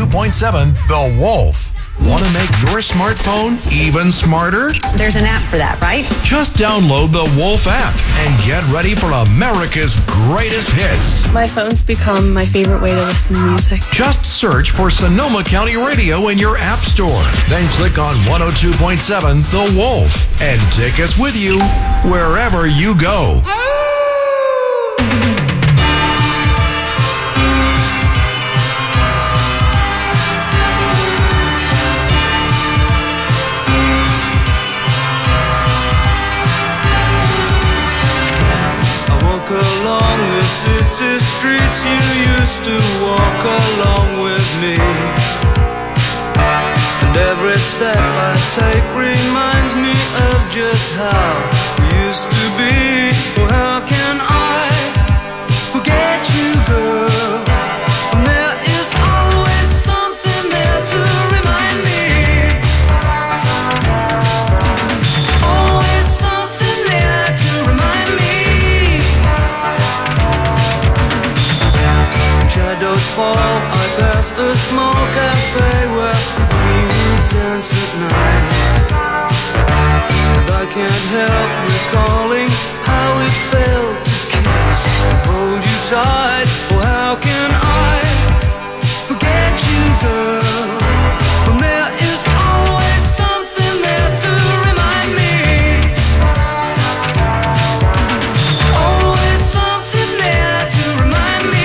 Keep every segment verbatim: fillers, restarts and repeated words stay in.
point seven The Wolf. Want to make your smartphone even smarter? There's an app for that, right? Just download the Wolf app and get ready for America's greatest hits. My phone's become my favorite way to listen to music. Just search for Sonoma County Radio in your app store. Then click on one oh two point seven The Wolf and take us with you wherever you go. Along the city streets you used to walk along with me, and every step I take reminds me of just how we used to be. Well, how can I forget you, girl, when there is always something there to remind me, always something there to remind me. Shadows fall, I pass a small cafe where we would dance at night, and I can't help recalling how it felt to kiss and hold you tight. Well, how can I forget you, girl, when there is always something there to remind me, always something there to remind me.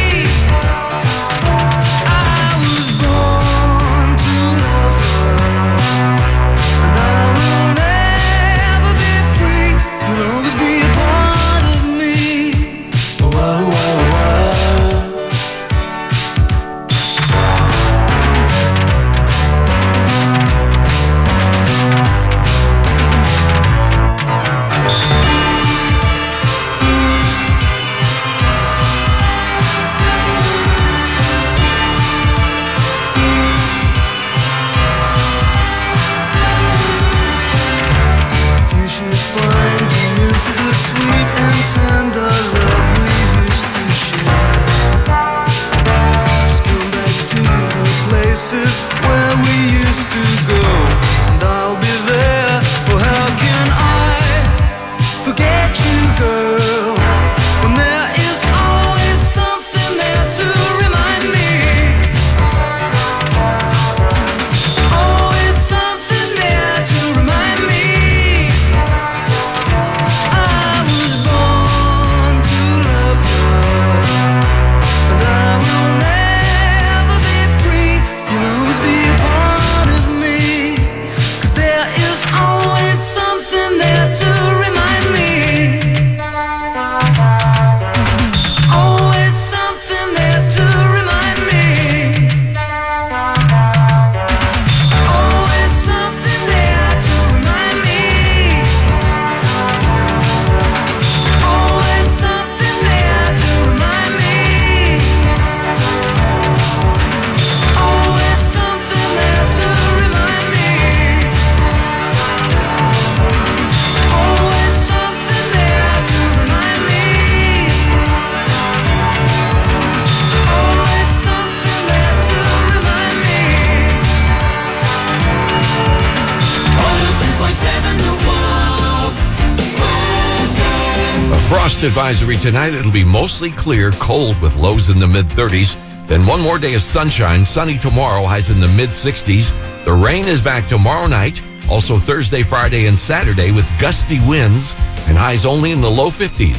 Frost advisory tonight. It'll be mostly clear, cold with lows in the mid thirties. Then one more day of sunshine, sunny tomorrow, highs in the mid sixties. The rain is back tomorrow night. Also Thursday, Friday, and Saturday with gusty winds and highs only in the low fifties.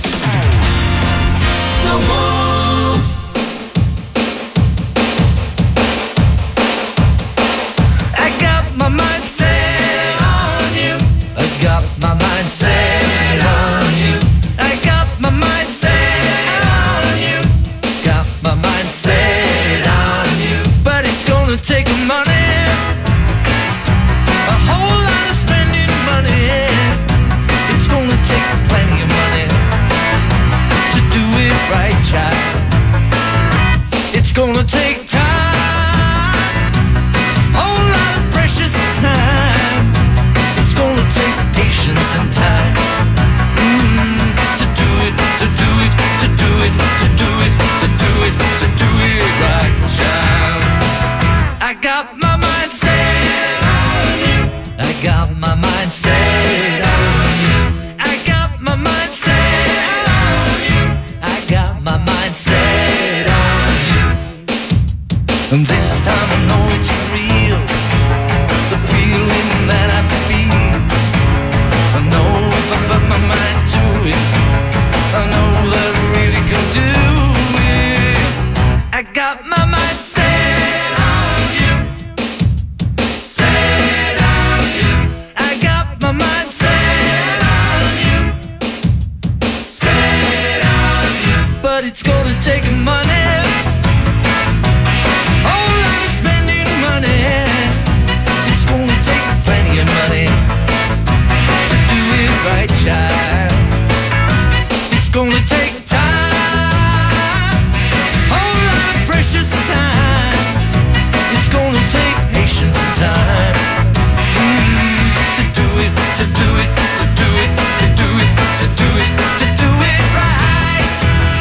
The Wolf. I got my mind set on you. I got my mind set on you. I got my mind set on you. Got my mind set on you. But it's gonna take money, a whole lot of spending money. It's gonna take plenty of money to do it right, child. it's gonna take money. Whole lot of spending money. It's gonna take plenty of money to do it right, child. It's gonna take time, whole lot of precious time. It's gonna take patience and time mm, to do it, to do it, to do it, to do it, to do it, to do it right.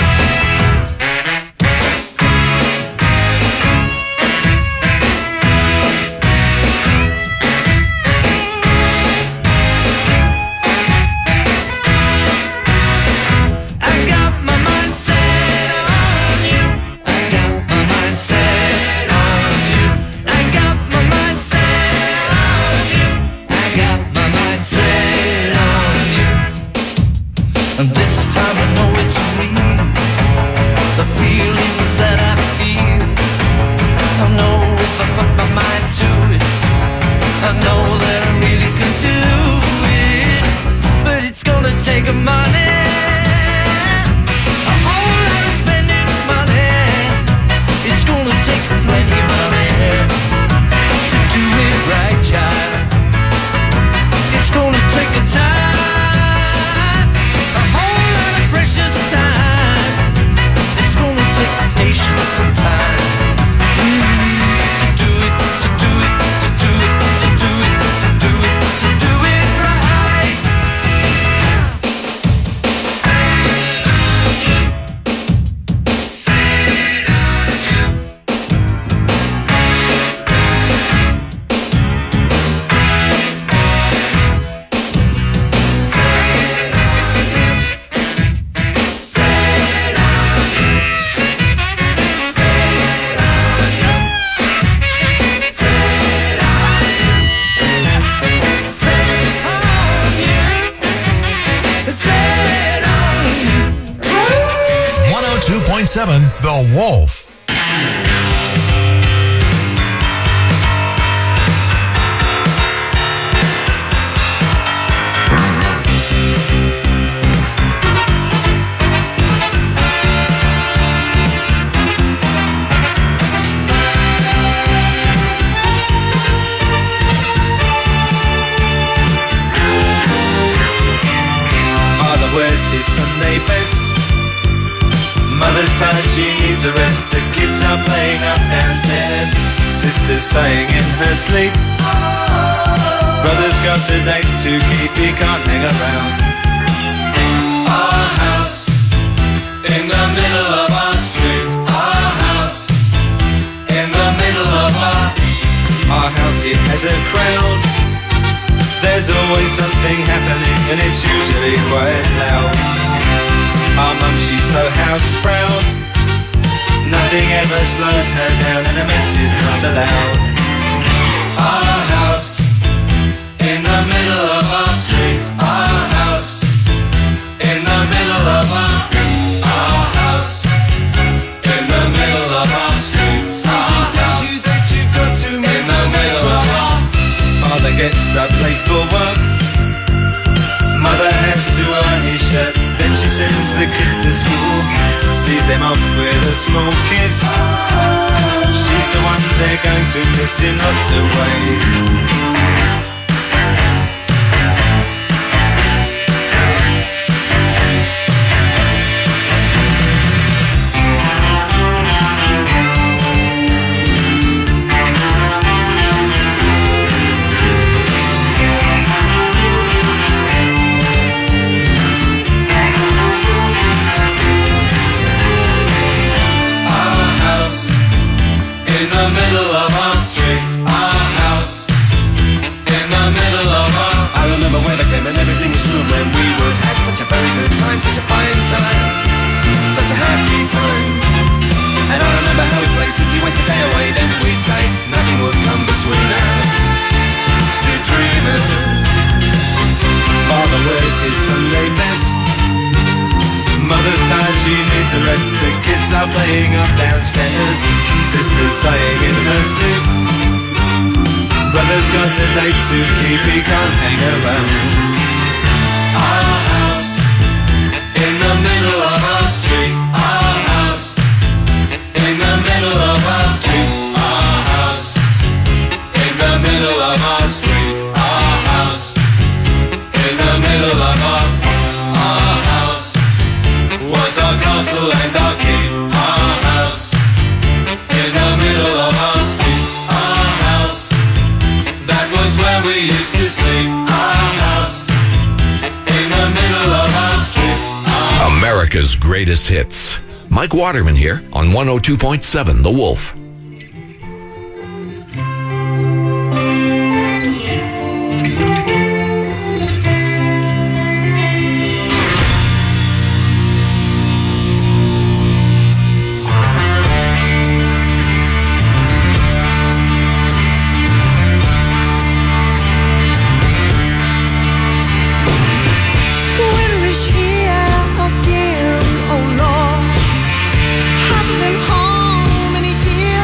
I got my mind set on you. I got my mind set on you. I got my mind set on you. I got my mind set on you. And this time I know it's real. The feelings that I feel. I know if I put my mind to it, I know that I really can do it. But it's gonna take a money. A whole lot of spending money. It's gonna take plenty of money to do it right, child. It's gonna take a time, a whole lot of precious time. It's gonna take patience and time mm, to do it, to do it, to do it, to do it, to do it, to do it right. Say it on you. Say it on you. one oh two point seven The Wolf. Father wears his Sunday best. Mother's tired, she needs a rest. The kids are playing up downstairs. Sister's sighing in her sleep. Brother's got a date to keep, he can't hang around. Our house in the middle of our street. Our house in the middle of our Our house, it has a crowd. There's always something happening and it's usually quite loud. Our mum, she's so house proud. Nothing ever slows her down and a mess is not allowed. Our house in the middle of our street. Our house in the middle of our Our house in the middle of our street. Our tells you that you've got to in the middle of our Father gets up late for work. Mother has to iron his shirt. Then she sends the kids to school, sees them off with a small kiss. She's the one they're going to miss in lots of ways. In the middle of our street, our house in the middle of our I remember when I came and everything was new, when we would have such a very good time, such a fine time, such a happy time. And I remember how we'd play, simply waste the day away, then we'd say nothing would come between us, two dreamers. Father wears his Sunday best. Mother's tired, she needs a rest. The kids are playing up downstairs. Sister's sighing in her sleep. Brother's got a date to keep, he can't hang around. Our house in the middle of our street. Our house America's greatest hits. Mike Waterman here on one oh two point seven The Wolf. Home in a year.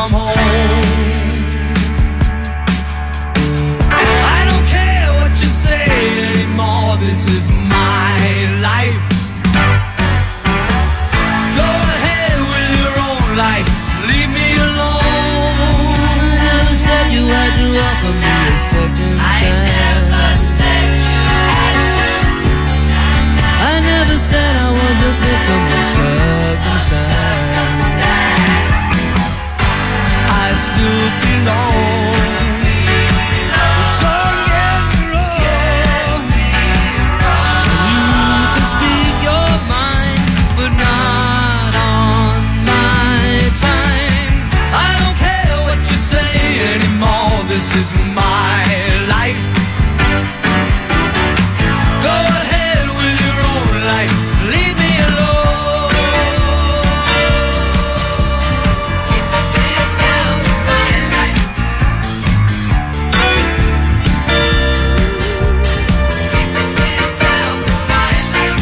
come home. I don't care what you say anymore, this is my life. Go ahead with your own life, leave me alone. I never said you had to offer me a second chance. I never said you had to. I never said I was a victim of circumstance. I still belong. Don't get me wrong. You can speak your mind, but not on my time. I don't care what you say anymore, this is my life. Go ahead with your own life, leave me alone. Keep it to yourself, it's my life. Keep it to yourself, it's my life.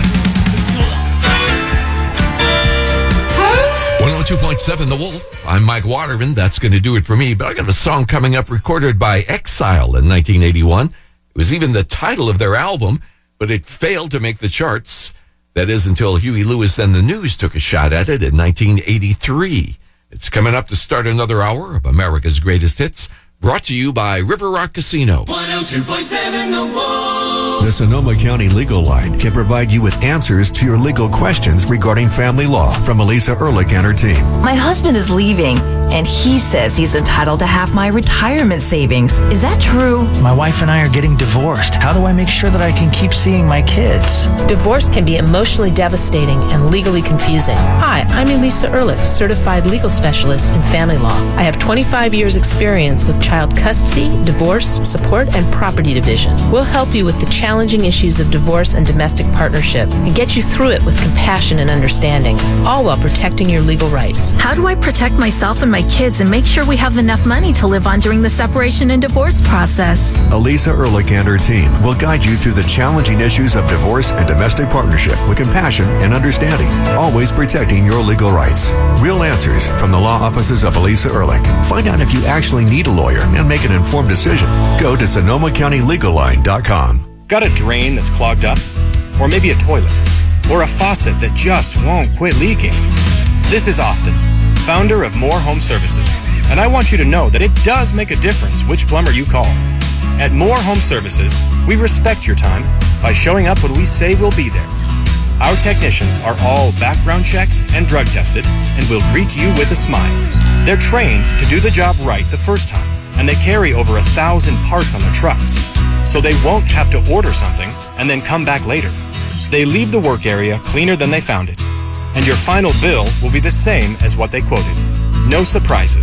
one oh two point seven The Wolf. I'm Mike Waterman. That's going to do it for me. But I got a song coming up recorded by Exile in nineteen eighty-one. It was even the title of their album, but it failed to make the charts. That is until Huey Lewis and the News took a shot at it in nineteen eighty-three. It's coming up to start another hour of America's Greatest Hits, brought to you by River Rock Casino. one oh two point seven The Wolf. The Sonoma County Legal Line can provide you with answers to your legal questions regarding family law from Elisa Ehrlich and her team. My husband is leaving, and he says he's entitled to half my retirement savings. Is that true? My wife and I are getting divorced. How do I make sure that I can keep seeing my kids? Divorce can be emotionally devastating and legally confusing. Hi, I'm Elisa Ehrlich, certified legal specialist in family law. I have twenty-five years experience with child custody, divorce, support, and property division. We'll help you with the challenging issues of divorce and domestic partnership and get you through it with compassion and understanding, all while protecting your legal rights. How do I protect myself and my kids and make sure we have enough money to live on during the separation and divorce process? Elisa Ehrlich and her team will guide you through the challenging issues of divorce and domestic partnership with compassion and understanding, always protecting your legal rights. Real answers from the law offices of Elisa Ehrlich. Find out if you actually need a lawyer and make an informed decision. Go to Sonoma County Legal Line dot com. Got a drain that's clogged up? Or maybe a toilet? Or a faucet that just won't quit leaking? This is Austin, founder of More Home Services, and I want you to know that it does make a difference which plumber you call. At More Home Services, we respect your time by showing up when we say we'll be there. Our technicians are all background checked and drug tested and will greet you with a smile. They're trained to do the job right the first time, and they carry over a thousand parts on their trucks, so they won't have to order something and then come back later. They leave the work area cleaner than they found it, and your final bill will be the same as what they quoted. No surprises.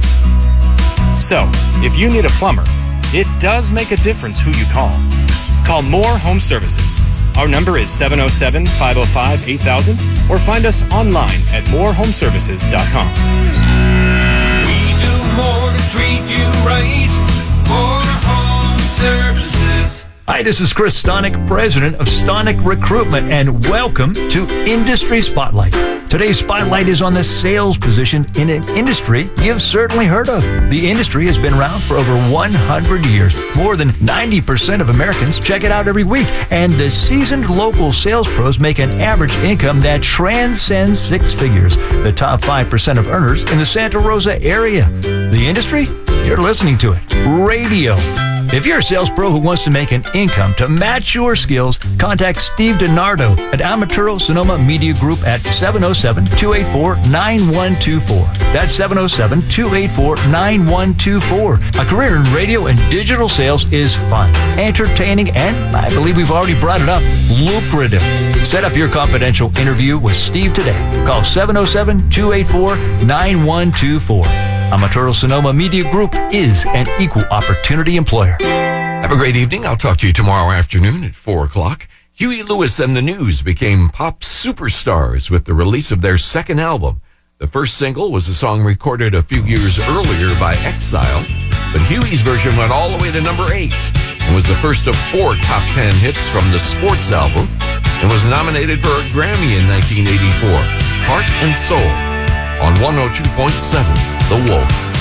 So, if you need a plumber, it does make a difference who you call. Call More Home Services. Our number is seven oh seven, five oh five, eight thousand, or find us online at more home services dot com. We do more to treat you right. More Home Services. Hi, this is Chris Stonick, president of Stonick Recruitment, and welcome to Industry Spotlight. Today's spotlight is on the sales position in an industry you've certainly heard of. The industry has been around for over one hundred years. More than ninety percent of Americans check it out every week, and the seasoned local sales pros make an average income that transcends six figures. The top five percent of earners in the Santa Rosa area. The industry? You're listening to it. Radio. If you're a sales pro who wants to make an income to match your skills, contact Steve DiNardo at Amaturo Sonoma Media Group at seven oh seven, two eight four, nine one two four. That's seven oh seven, two eight four, nine one two four. A career in radio and digital sales is fun, entertaining, and I believe we've already brought it up, lucrative. Set up your confidential interview with Steve today. Call seven oh seven, two eight four, nine one two four. Amaturo Sonoma Media Group is an equal opportunity employer. Have a great evening. I'll talk to you tomorrow afternoon at four o'clock. Huey Lewis and the News became pop superstars with the release of their second album. The first single was a song recorded a few years earlier by Exile, but Huey's version went all the way to number eight and was the first of four top ten hits from the Sports album and was nominated for a Grammy in nineteen eighty-four. Heart and Soul on one oh two point seven The Wolf.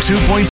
two point